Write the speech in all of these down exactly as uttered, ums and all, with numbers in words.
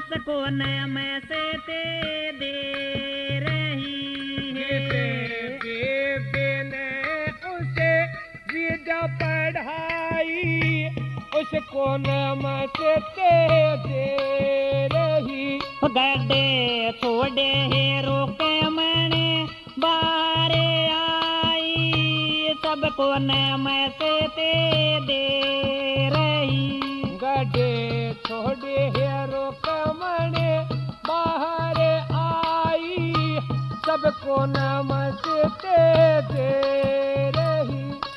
उसको न मैं से ते दे रही है। बेबे ने उसे विद्या पढ़ाई उसको न मैं से ते दे रही। गड्ढे छोड़े है रोके मैंने बारे आई सबको न मैं से ते दे रही। गड्ढे छोड़े है रोके मैंने बाहर आई सबको न मैं से ते दे रही।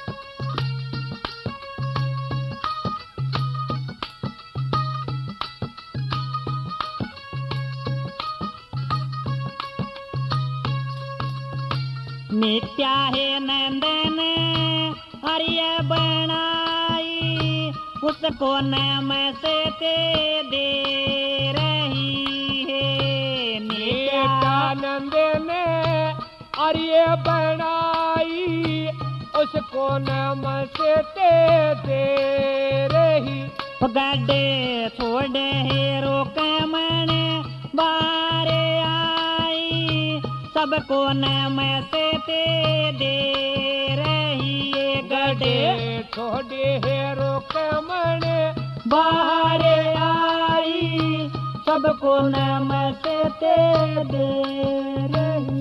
नित्या है नंदन आर्य बनाई उसको नाम से ते दे रही है। नित्यानंद ने आर्य बनाई उसको नाम से ते दे रही। गड्ढे छोड़े है रोक मने बारे आई सबको नाम से ते दे रही है। गड्ढे छोड़े है रोक मने बाहर आई सबको नाम से ते दे रही।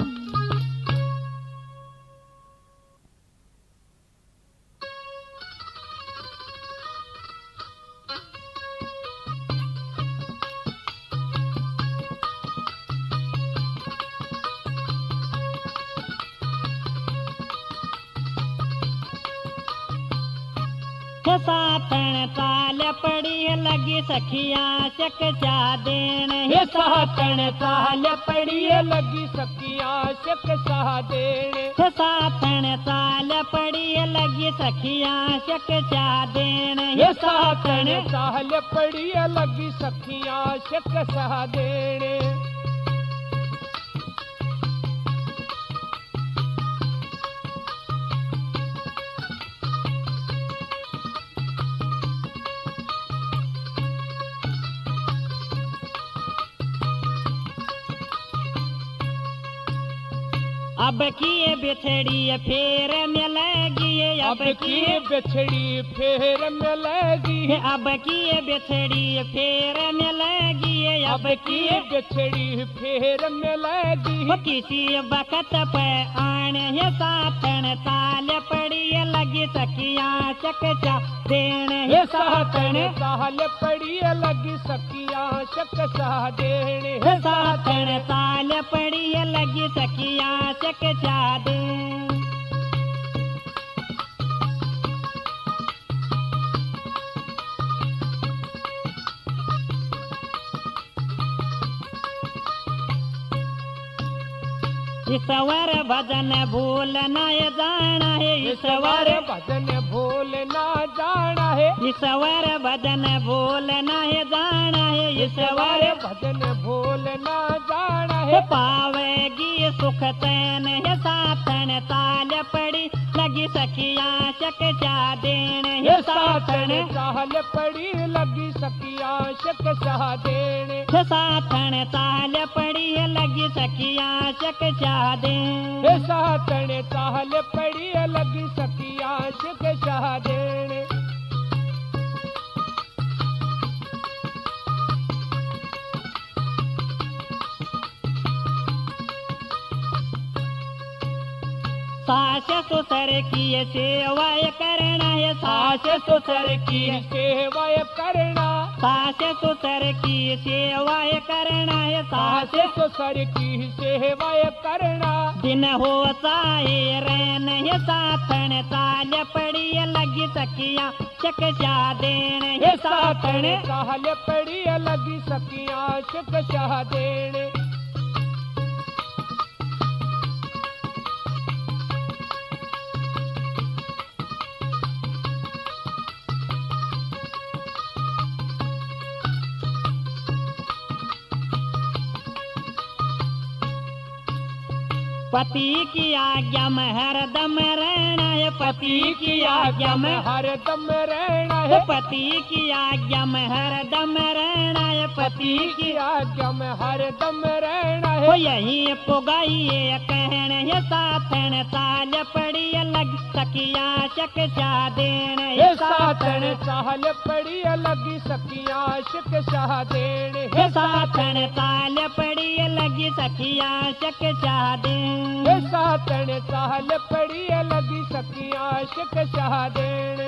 साथन ताल पड़ी लगी सखिया शिक्षा देन हे साथन ताल पड़ी लगी सखिया शिक्षा देन। साथन ताल पड़ी लगी सखिया शिक्षा देन हे साथन ताल पड़ी लगी सखिया शिक्षा देन। अब किए बिछड़ी फेर मिलेगी अब किए बिछड़ी फेर मिलेगी। अब किए बिछड़ी फेर मिलेगी अब किए बिछड़ी फेर मिलेगी। किसी वक्त पे आने है साथन ताल पड़ी लगी सखिया शिक्षा देन हे साथन ताल पड़ी लगी सखिया शिक्षा देन। हे साथन ताल पड़ी लगी सखिया शिक्षा देन। ईश्वर भजन भूल न जाना है। ईश्वर भजन भूल ना जाना है। ईश्वर भजन भूल न जाना है। ईश्वर भजन भूल ना जाना है। पावेगी सुख तैन है साथन ताल पड़ी लगी सखिया शिक्षा देन। हे साथन ताल पड़ी लगी सखिया शिक्षा देन। हे साथन ताल पड़ी लगी सखिया शिक्षा देन। हे साथन ताल पड़ी लगी सखिया शिक्षा देन। सास ससुर की सेवा करना है। सास ससुर की सेवा करना। सास ससुर की सेवा करना है। सास ससुर की सेवा करना। दिन होता है रैन है साथन ताल पड़ी लगी सखिया शिक्षा देन। हे साथन ताल पड़ी लगी सखिया शिक्षा देन। पति की आज्ञा में हरदम रहना है, पति की आज्ञा में हरदम रहना है, पति की आज्ञा में हरदम रहना है, पति की आज्ञा में हरदम रहना वो है। यही पुगाइए कहने है साथन ताल पड़ी लग सकिया शिक्षा देने हे साथन ताल पड़ी लगी सकिया शिक्षा देने, हे साथन ताल पड़ी लगी सखिया शिक्षा देने, हे साथन ताल पड़ी लगी सकिया शिक्षा देने।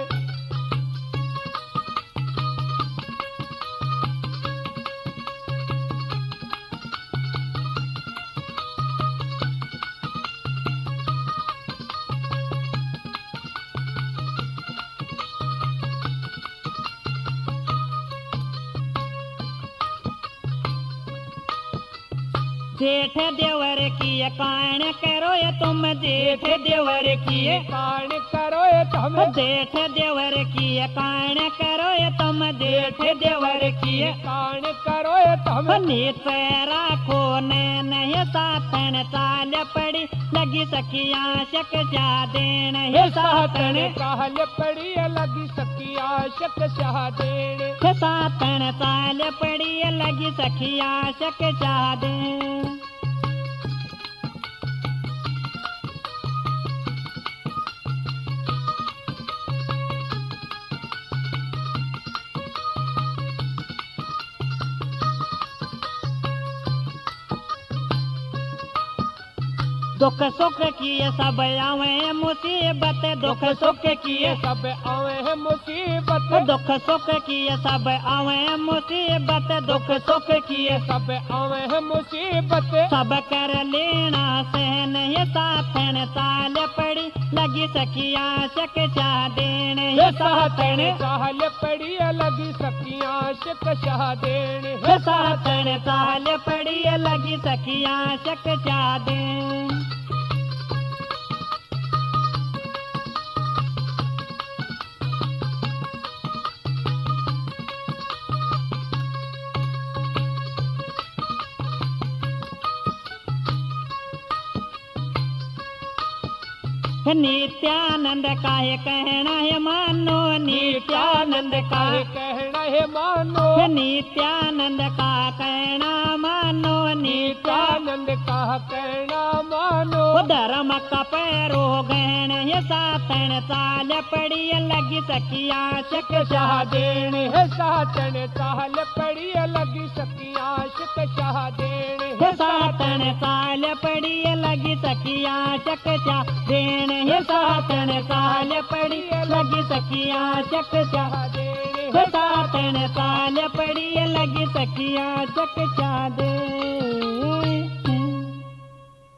जेठ देवर की कान करो ये तुम, जेठ देवर की कान करो ये तुम, जेठ देवर की कान करो ये तुम, जेठ देवर की कान करो ये तुम। नीत राखो नैन ये साथन ताल पड़ी लगी सखिया शिक्षा देने, हे साथन ताल पड़ी लगी सकिया शिक्षा देने, हे साथन ताल पड़ी लगी सखिया शिक्षा देने। दुख सुख किए सब आवे मुसीबत, दुख सुख किए सब आवे है मुसीबत, दुख सुख किए सब आवे मुसीबत, दुख सुख किए सब आवे है मुसीबत। सब कर लेना सहन ये साथन ताल पड़ी लगी सखिया शिक्षा देने, हे साथन ताल पड़ी लगी सकिया शिक्षा देने, हे साथन ताल पड़ी लगी सखिया शिक्षा देने। नित्यानंद काहे कहना है मानो, नित्यानंद का कहना है मानो, नित्यानंद का कहना मानो, नित्यानंद का कहना मानो। धर्म का पैरो गहन ये साथन ताल पड़ी लगी सखिया शिक्षा देने, हे साथन ताल पड़ी लगी सकिया शिक्षा देने, हे साथन ताल पड़ी लगी सखिया शिक्षा देने, हे साथन ताल पड़ी लगी सखिया शिक्षा देने, हे साथन ताल पड़ी लगी सखिया शिक्षा दे।